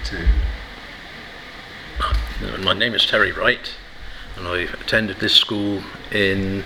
too. My name is Terry Wright, and I attended this school in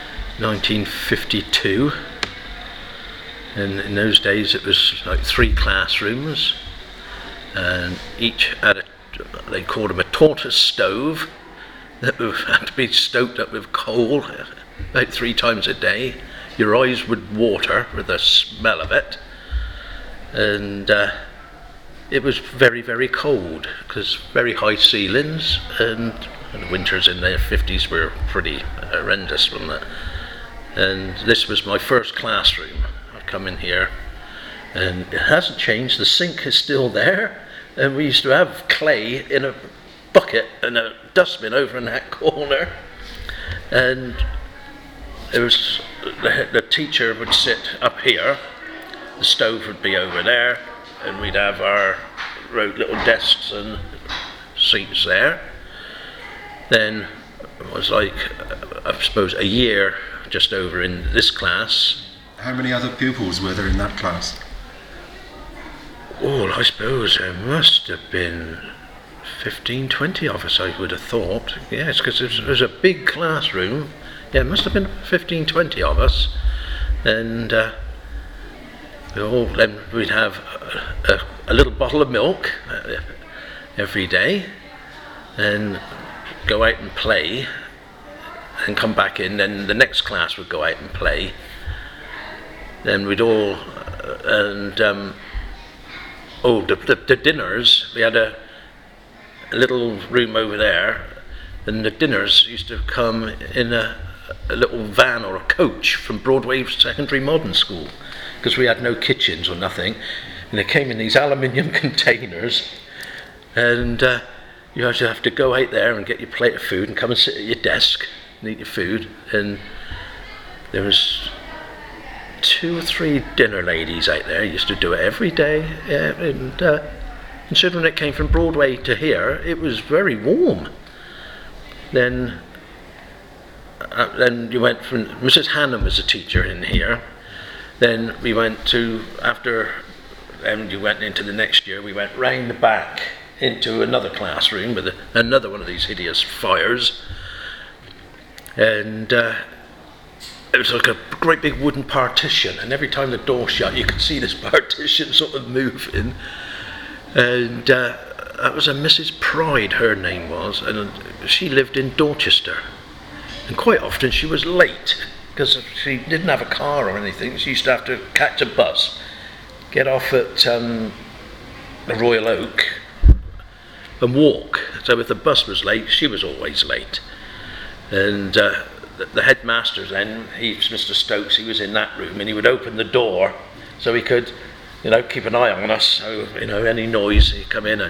1952. And in those days it was like 3 classrooms, and each had they called them a tortoise stove that had to be stoked up with coal about 3 times a day. Your eyes would water with the smell of it, and it was very, very cold because very high ceilings, and the winters in the 50s were pretty horrendous from that. And this was my first classroom. I'd come in here, and it hasn't changed. The sink is still there, and we used to have clay in a bucket and a dustbin over in that corner. And it was the teacher would sit up here, the stove would be over there, and we'd have our little desks and seats there. Then it was like, I suppose, a year just over in this class. How many other pupils were there in that class? Oh, I suppose there must have been 15, 20 of us, I would have thought. Yes, because it was a big classroom. Yeah, it must have been 15, 20 of us. And then we'd have a little bottle of milk every day, and go out and play, and come back in. Then the next class would go out and play. Then we'd all, the dinners, we had a little room over there, and the dinners used to come in a little van or a coach from Broadway Secondary Modern School, because we had no kitchens or nothing, and they came in these aluminium containers, and you actually have to go out there and get your plate of food and come and sit at your desk and eat your food. And there was 2 or 3 dinner ladies out there, used to do it every day. Yeah, and considering it came from Broadway to here, it was very warm. Then you went from, Mrs. Hannam was a teacher in here. Then we went to, then you went into the next year, we went round the back into another classroom with another one of these hideous fires. And it was like a great big wooden partition, and every time the door shut you could see this partition sort of moving. And that was a Mrs. Pride, her name was, and she lived in Dorchester. And quite often she was late, because she didn't have a car or anything. She used to have to catch a bus, get off at the Royal Oak and walk. So if the bus was late, she was always late. And the headmaster then, Mr. Stokes, he was in that room, and he would open the door so he could, keep an eye on us. So, any noise, he'd come in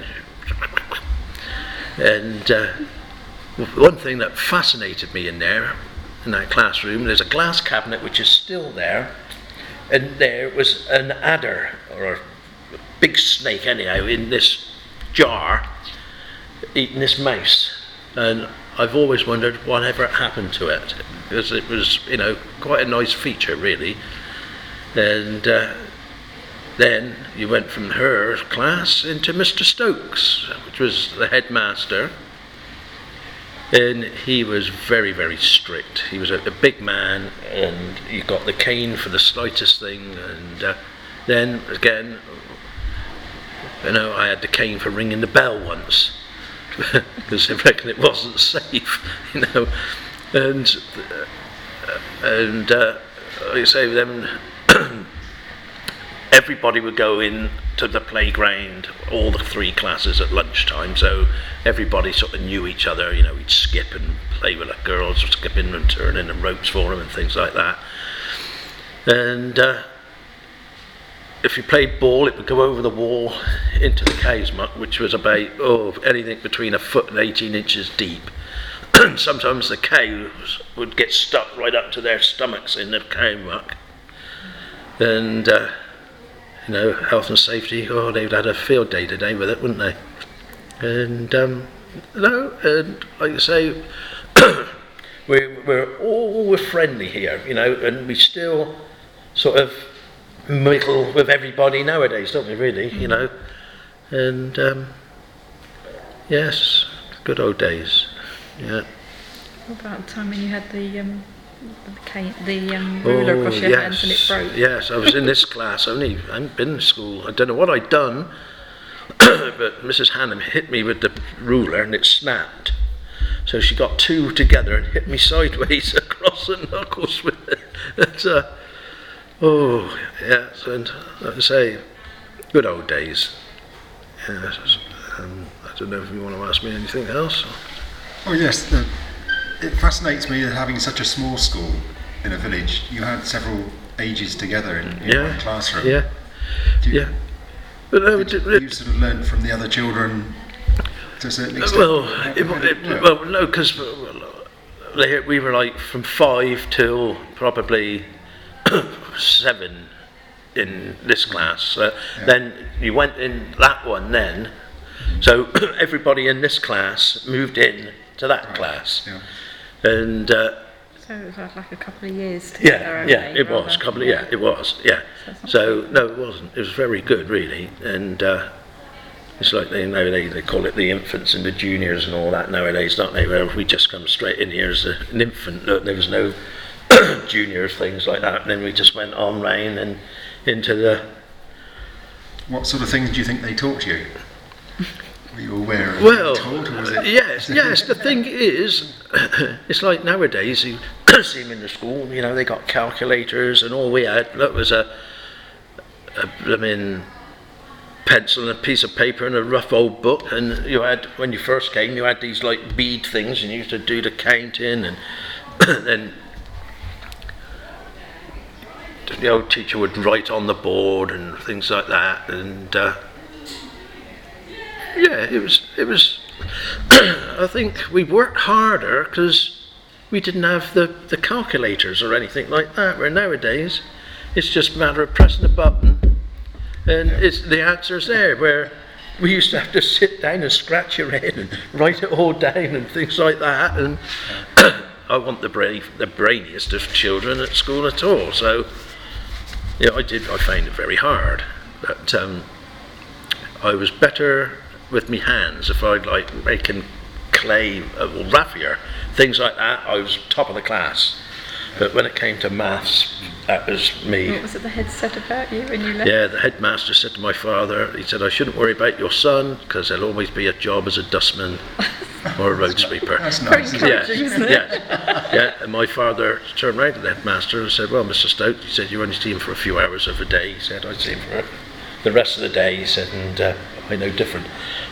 and one thing that fascinated me in that classroom, there's a glass cabinet which is still there, and there was an adder, or a big snake anyhow, in this jar, eating this mouse. And I've always wondered whatever happened to it, because it was, quite a nice feature, really. And then you went from her class into Mr. Stokes, which was the headmaster. And he was very, very strict. He was a big man, and you got the cane for the slightest thing. And then again, I had the cane for ringing the bell once, because I reckon it wasn't safe, And like I say, then everybody would go in to the playground, all the 3 classes at lunchtime, so everybody sort of knew each other. We'd skip and play with the girls, skipping and turning and ropes for them and things like that. And if you played ball, it would go over the wall into the cow's muck, which was about anything between 1 foot and 18 inches deep. Sometimes the cows would get stuck right up to their stomachs in the cow muck. And health and safety, they'd had a field day today with it, wouldn't they? And and like I say, we're friendly here, and we still sort of mingle with everybody nowadays, don't we, really, And yes, good old days. Yeah. What about the time when you had the ruler across your hands and it broke? Yes, I was in this class. I hadn't been to school. I don't know what I'd done, but Mrs. Hannum hit me with the ruler and it snapped. So she got two together and hit me sideways across the knuckles with it. Oh, yes, and like I say, good old days. Yes, I don't know if you want to ask me anything else. Oh yes, it fascinates me that having such a small school in a village, you had several ages together in one classroom. Yeah, Yeah. But you sort of learned from the other children to a certain extent? Well, no, because we were like from 5 till probably 7 in this class. Then you went in that one then, so everybody in this class moved in to that class. Yeah. And so it was like a couple of years together. it was it was. So no, it wasn't. It was very good, really. And it's like they call it the infants and the juniors and all that nowadays, don't they? Where we just come straight in here as an infant. There was no juniors, things like that. And then we just went on round and into the. What sort of things do you think they taught you? Were you aware of well, taught, or was it? Yes. The thing is, it's like nowadays you see them in the school. You know, they got calculators, and all we had was a pencil and a piece of paper and a rough old book. And you had, when you first came, you had these like bead things, and you used to do the counting, and then the old teacher would write on the board and things like that. And it was I think we worked harder because we didn't have the calculators or anything like that, where nowadays it's just a matter of pressing a button and the answer's there, where we used to have to sit down and scratch your head and write it all down and things like that. And I want the brainiest of children at school at all, so I found it very hard, but I was better with my hands. If I'd like making clay or raffia, things like that, I was top of the class. But when it came to maths, that was me. What was it the head said about you when you left? Yeah, the headmaster said to my father, he said, I shouldn't worry about your son because there'll always be a job as a dustman or a road sweeper. That's nice. Isn't it? Yeah, and my father turned round to the headmaster and said, well, Mr. Stout, he said, you only see him for a few hours of the day. He said, I see him for the rest of the day, he said, and I know different.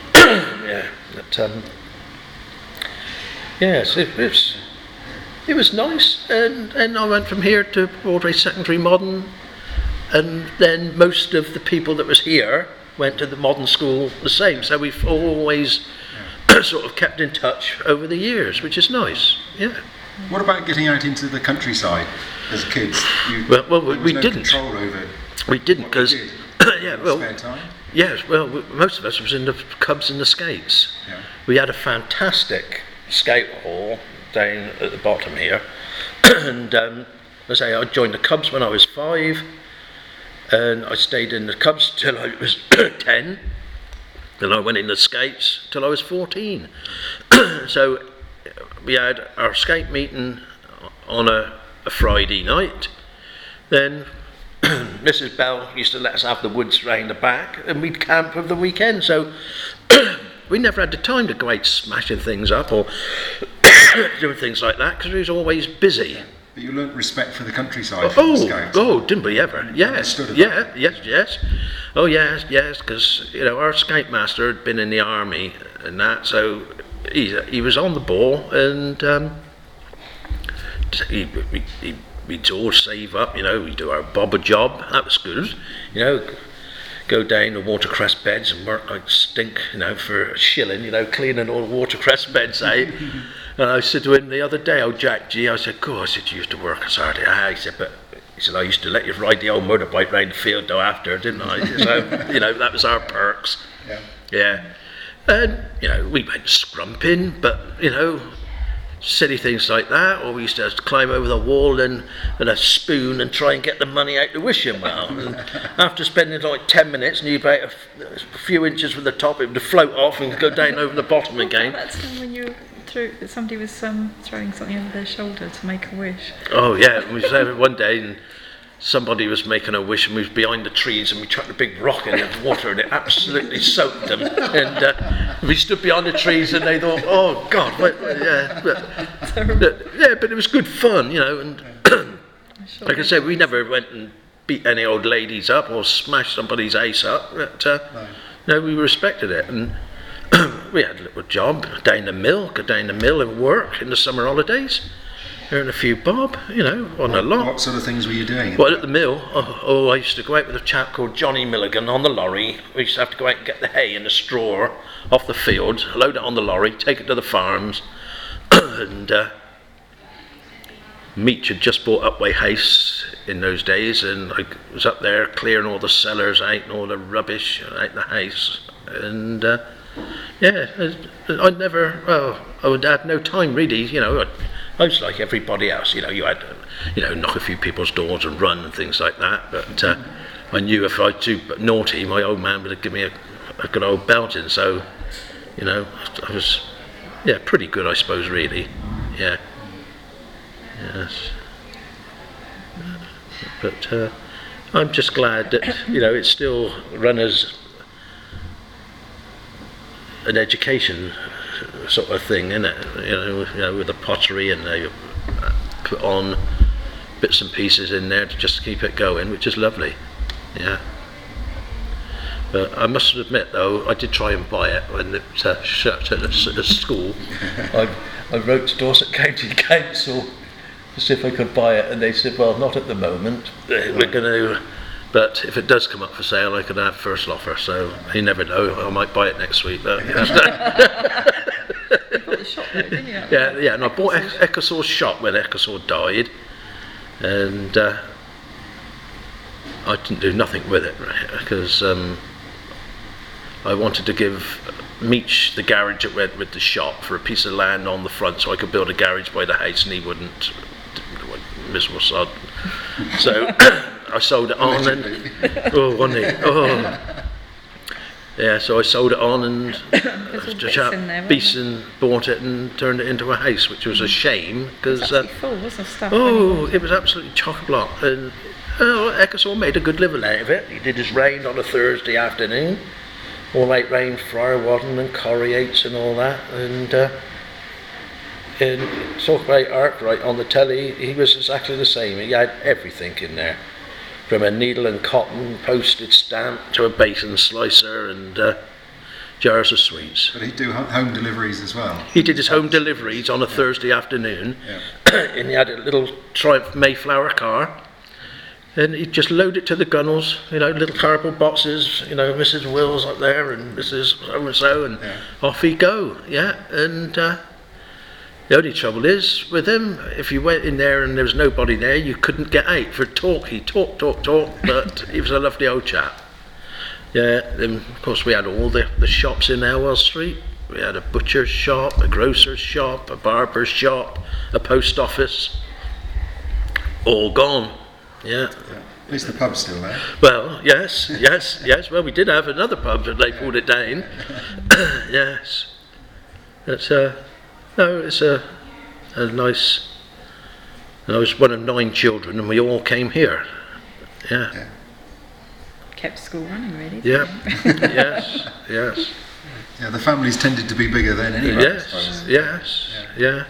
Yes, it was nice, and I went from here to Broadway Secondary Modern, and then most of the people that was here went to the modern school the same, so we've always sort of kept in touch over the years, which is nice. Yeah. What about getting out into the countryside as kids? We didn't. Control over. We didn't, because Spare time? yes, well, most of us was in the Cubs and the Skates. Yeah. We had a fantastic skate hall down at the bottom here, and I joined the Cubs when I was 5, and I stayed in the Cubs till I was 10. Then I went in the Skates till I was 14. So we had our skate meeting on a Friday night. Then Mrs. Bell used to let us have the woods round the back, and we'd camp over the weekend. So we never had the time to go out smashing things up or doing things like that, because we was always busy. But you learnt respect for the countryside from the Scouts. Didn't we ever? Yes, yes. Oh yes, because our scout master had been in the army and that, so he was on the ball, and we'd all save up. We'd do our bobber job. That was good. Go down the watercress beds and work like stink, for a shilling, cleaning all the watercress beds out. And I said to him the other day, Jack G, I said, I said, you used to work as hard. He said, I used to let you ride the old motorbike round the field though after, didn't I? So, that was our perks. Yeah. And, we went scrumping, but, silly things like that, or we used to climb over the wall and a spoon and try and get the money out the wishing well. And after spending like 10 minutes, and you about a few inches from the top, it would float off and go down over the bottom again. That's when you somebody was throwing something over their shoulder to make a wish. Oh yeah, we was there one day and somebody was making a wish, and we was behind the trees, and we chucked a big rock in the water, and it absolutely soaked them. And we stood behind the trees, and they thought, "Oh God, but it was good fun, And like I said, we never went and beat any old ladies up or smashed somebody's ace up. But no, we respected it, and we had a little job go down the mill and work in the summer holidays. Earn a few bob, on a lot. What sort of things were you doing? Well, at the mill, I used to go out with a chap called Johnny Milligan on the lorry. We used to have to go out and get the hay and the straw off the field, load it on the lorry, take it to the farms, and Meach had just bought Upwey House in those days, and I was up there clearing all the cellars out and all the rubbish out the house, and I would have no time really, I was like everybody else, you had to, knock a few people's doors and run and things like that, but I knew if I was too naughty, my old man would have given me a good old belting, so, I was, pretty good, I suppose, really, yes. But I'm just glad that, it's still run as an education sort of thing, isn't it? With the pottery, and they put on bits and pieces in there to just keep it going, which is lovely. Yeah. But I must admit, though, I did try and buy it when it was shut at a school. I wrote to Dorset County Council to see if I could buy it, and they said, well, not at the moment. We're going to, but if it does come up for sale, I could have first offer. So you never know. I might buy it next week. But You bought the shop though, didn't you? Yeah. And I bought Ecclesall's shop when Ecclesall died, and I didn't do nothing with it because I wanted to give Meach the garage that went with the shop for a piece of land on the front, so I could build a garage by the house, and he wouldn't. Miserable sod. So I sold it on, and wasn't he? Yeah, so I sold it on, and the chap Beeson bought it and turned it into a house, which was a shame because full, wasn't it, stuff? It was absolutely chock-a-block, and Ecclesall made a good living out of it. He did his rain on a Thursday afternoon, all out round Friarwadden and Corriates and all that, and talk about Arkwright on the telly, he was exactly the same. He had everything in there, from a needle and cotton postage stamp to a bacon slicer and jars of sweets. But he'd do home deliveries as well. He did his home deliveries on a Thursday afternoon, and he had a little Triumph Mayflower car, and he'd just load it to the gunnels, little cardboard boxes, Mrs. Wills up there and Mrs. so-and-so, and off he'd go, and the only trouble is, with him, if you went in there and there was nobody there, you couldn't get out for talk. He talked, but he was a lovely old chap. Yeah, and of course we had all the shops in Elwell Street. We had a butcher's shop, a grocer's shop, a barber's shop, a post office. All gone, yeah. At least the pub's still there. Well, yes. Well, we did have another pub, but they pulled it down. Yes. It's a nice. And I was one of 9 children, and we all came here. Yeah. Kept school running, really. Yeah. Yes. Yeah, the families tended to be bigger then anyway. Yes. Yeah.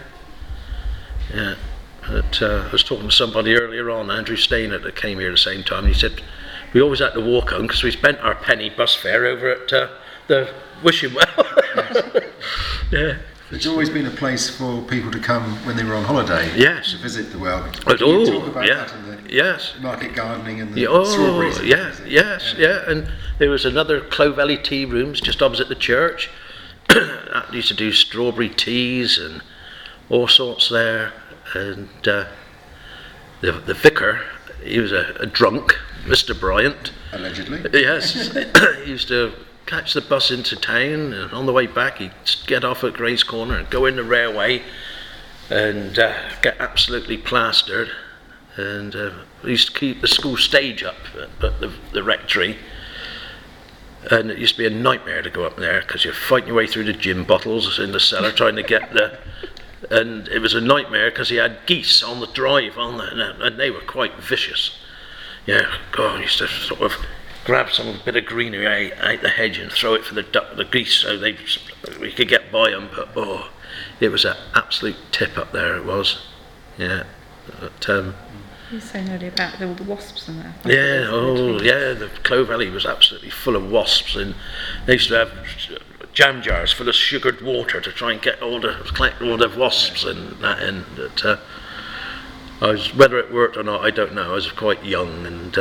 But I was talking to somebody earlier on, Andrew Stainer, that came here at the same time. And he said we always had to walk home because we spent our penny bus fare over at the Wishing Well. Yeah. It's always been a place for people to come when they were on holiday. Yes. To visit the well. Talk about yeah. that and the yes. market gardening and the strawberries. Yes. And there was another Clovelly tea rooms just opposite the church. I used to do strawberry teas and all sorts there. And the vicar, he was a drunk, Mr. Bryant. Allegedly. Yes. He used to catch the bus into town, and on the way back he'd get off at Gray's Corner and go in the railway and get absolutely plastered. And we used to keep the school stage up at the rectory, and it used to be a nightmare to go up there because you're fighting your way through the gin bottles in the cellar trying to get the. And it was a nightmare because he had geese on the drive and they were quite vicious. Yeah, God, I used to sort of grab some bit of greenery out the hedge and throw it for the geese so we could get by them. But it was an absolute tip up there. It was, yeah. But, you were saying earlier about all the wasps and that. Yeah, the Clove Valley was absolutely full of wasps, and they used to have jam jars full of sugared water to try and collect all the wasps and that. And whether it worked or not, I don't know. I was quite young, and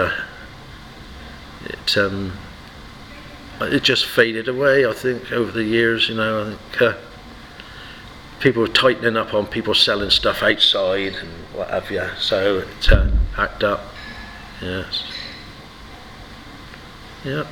it just faded away. I think over the years, I think people were tightening up on people selling stuff outside and what have you. So it packed up. Yes. Yep.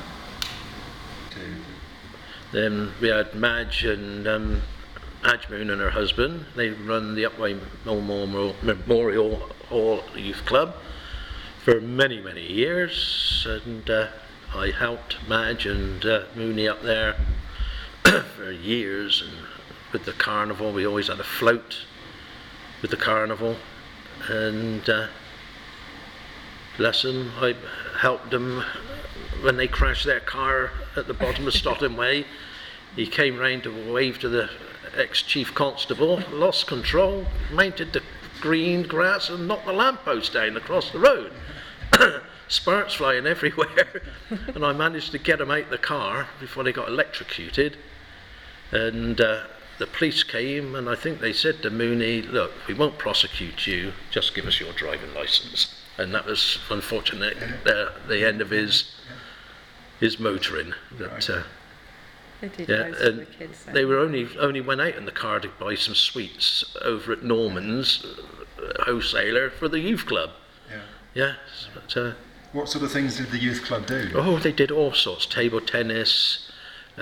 Then we had Madge and Madge Moon and her husband. They run the Upwey Memorial Hall Youth Club for many, many years, and I helped Madge and Mooney up there for years. And with the carnival, we always had a float with the carnival, and bless them, I helped them when they crashed their car at the bottom of Stotton Way. He came round to wave to the ex-chief constable, lost control, mounted the green grass and knocked the lamppost down across the road. Sparks flying everywhere, and I managed to get them out the car before they got electrocuted. And the police came, and I think they said to Mooney, "Look, we won't prosecute you, just give us your driving licence." And that was, unfortunately, the end of his motoring. But, they did yeah, for the kids. They were only went out in the car to buy some sweets over at Norman's wholesaler for the youth club. Yeah. Yes, but, what sort of things did the youth club do? Oh, they did all sorts. Table tennis,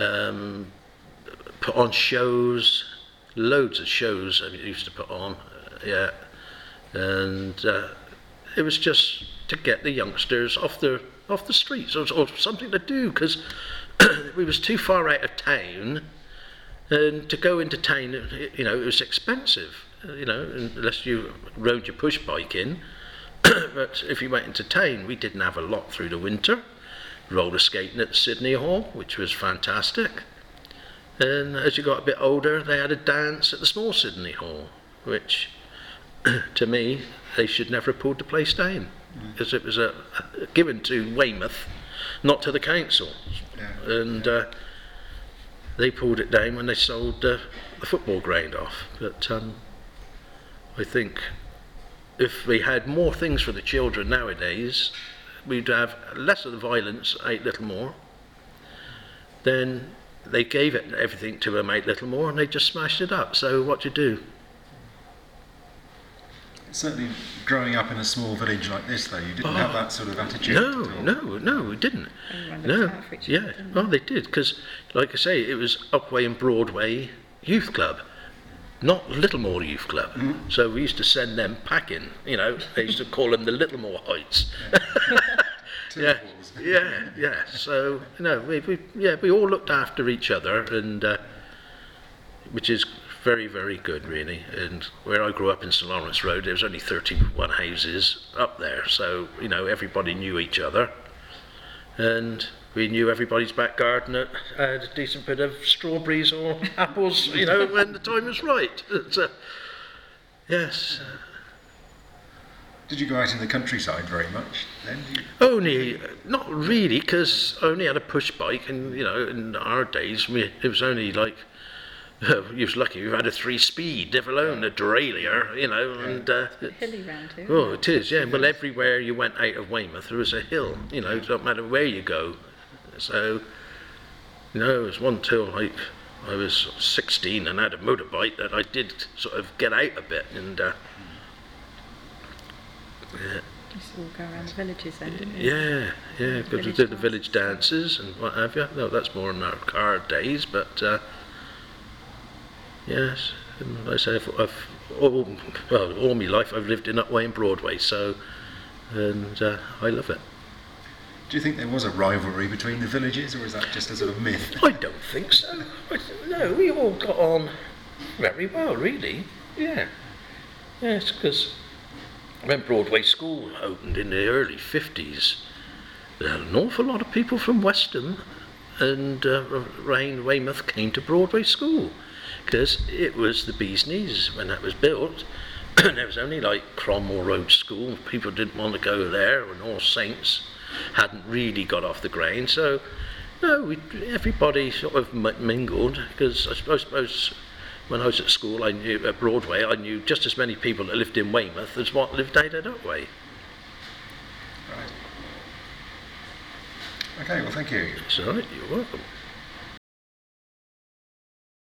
put on shows, loads of shows they used to put on, yeah. And it was just to get the youngsters off the streets or something to do, because we was too far out of town, and to go into town, it was expensive, unless you rode your push bike in. But if you went into town, we didn't have a lot through the winter. Roller skating at the Sydney Hall, which was fantastic. And as you got a bit older, they had a dance at the small Sydney Hall, which, to me, they should never have pulled the place down, because it was given to Weymouth, not to the council. Yeah. And they pulled it down when they sold the football ground off. But I think if we had more things for the children nowadays, we'd have less of the violence out Littlemore. Then they gave everything to them out Littlemore, and they just smashed it up. So what do you do? Certainly, growing up in a small village like this, though, you didn't have that sort of attitude. No, we didn't. No, yeah, well, they did, because, like I say, it was Upwey and Broadway Youth Club, not Littlemore Youth Club. Mm. So we used to send them packing. They used to call them the Littlemore Heights. Yeah. So we all looked after each other, and which is very, very good, really. And where I grew up in St Lawrence Road, there was only 31 houses up there, so everybody knew each other, and we knew everybody's back garden had a decent bit of strawberries or apples, when the time was right. So, yes. Did you go out in the countryside very much then? Only, not really, because I only had a push bike, and in our days it was only like, you was lucky you had a 3-speed, never alone a derailleur, and hilly round here. Oh, it is, yeah. Well, everywhere you went out of Weymouth there was a hill. It don't matter where you go. So, it was one till I was 16 and had a motorbike that I did sort of get out a bit, and yeah. Used to all go around the villages then, didn't you? Yeah, because we did the village dances and what have you. No, that's more in our car days, but yes, and like I say, I've all my life I've lived in Otway and Broadway, so, and I love it. Do you think there was a rivalry between the villages, or is that just a sort of myth? I don't think so. No, we all got on very well, really. Yeah. Yes, because when Broadway School opened in the early 50s, there were an awful lot of people from Weston and Weymouth came to Broadway School, because it was the bee's knees when that was built. There was only like Cromwell Road School. People didn't want to go there, and All Saints hadn't really got off the ground. So, no, everybody sort of mingled, because I suppose when I was at school, I knew at Broadway, I knew just as many people that lived in Weymouth as what lived out at Otway. Right. Okay, well, thank you. That's all right, you're welcome.